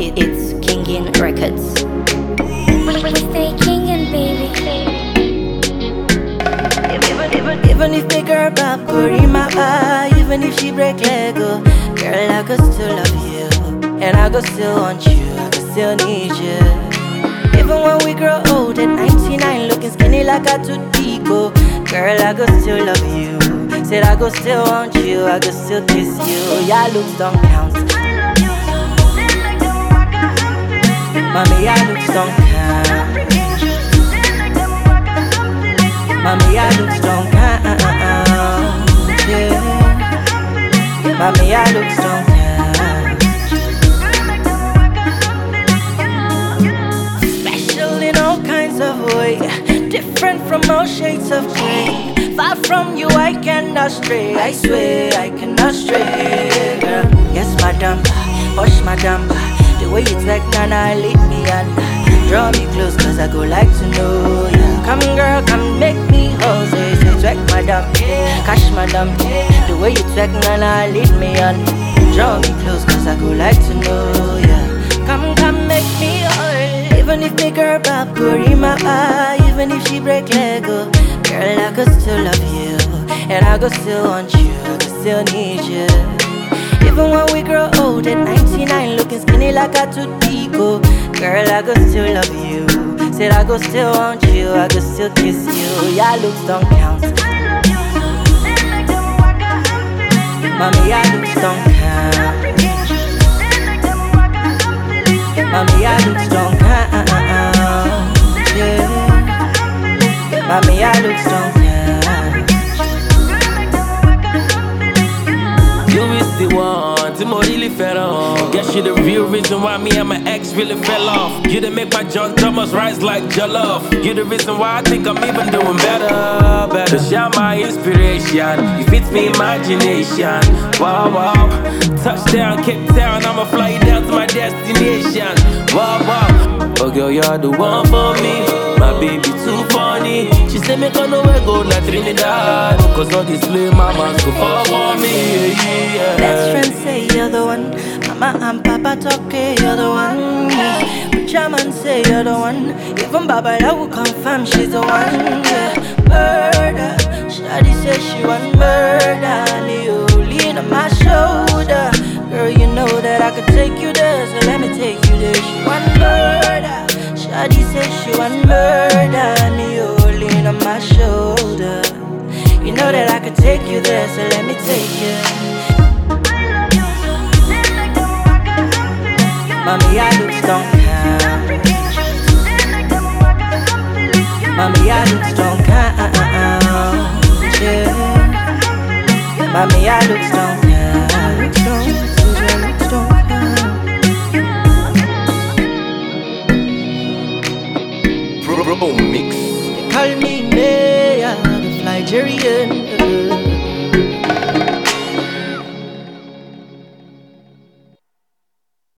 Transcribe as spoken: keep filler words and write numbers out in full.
It's Kingin Records. We stay kingin', baby. Even, even, even if my girl pop in my eye, even if she break Lego, girl, I go still love you, and I go still want you, I go still need you. Even when we grow old at ninety-nine, looking skinny like I took Pico, girl, I go still love you. Said I go still want you, I go still kiss you. Your looks don't count. Mommy, your looks don't count. Mommy, your looks don't count. Yeah. Mommy, your looks don't count. Special in all kinds of ways, different from all shades of grey. Far from you, I cannot stray. I swear, I cannot stray, girl. Yes, madam, push madam. The way you twerk, nana, lead me under. Draw me close, cause I go like to know ya. Come, girl, come make me hold. Say, say, twerk, madam, cash, madam. The way you twerk, nana, lead me under. Draw me close, cause I go like to know ya. Come, come, make me hold. Even if my girl pop in my eye, even if she break Lego, girl, I could still love you, and I could still want you, I could still need you. Even when we grow old at ninety-nine, looking skinny like I took Pico, girl, I could still love you. Said I could still want you, I could still kiss you. Your looks don't count. Mommy, your looks don't count. Mommy, your looks don't count. Yeah. Mommy, your looks don't count. You is the one, Timo really fell on. Guess you the real reason why me and my ex really fell off. You the make my John Thomas rise like jollof. You the reason why I think I'm even doing better, better. Cause you're my inspiration, you fit me imagination. Wow, wow. Touchdown, Cape Town, I'ma fly you down to my destination. Wow, wow. Oh girl, you're the one for me. My baby too funny. She say make her know where go like Trinidad. Cause all these little mamas go fall for me, yeah, yeah. Best friends say you're the one. Mama and Papa talk, okay, you're the one. But Chairman say you're the one. Even Baba that will confirm she's the one, yeah. Murder, Shawty says she want murder. Lean on my shoulder. Girl, you know that I could take you there, so let me take you there. She want murder. Shawty says she want murder. Lean on my shoulder. You know that I could take you there, so let me take you. Mommy, your looks don't count. Mommy, your looks don't count. Yeah. Mommy, your looks don't count. Your looks don't count. Bro, bro, mix. They call me Mayor, the Nigerian.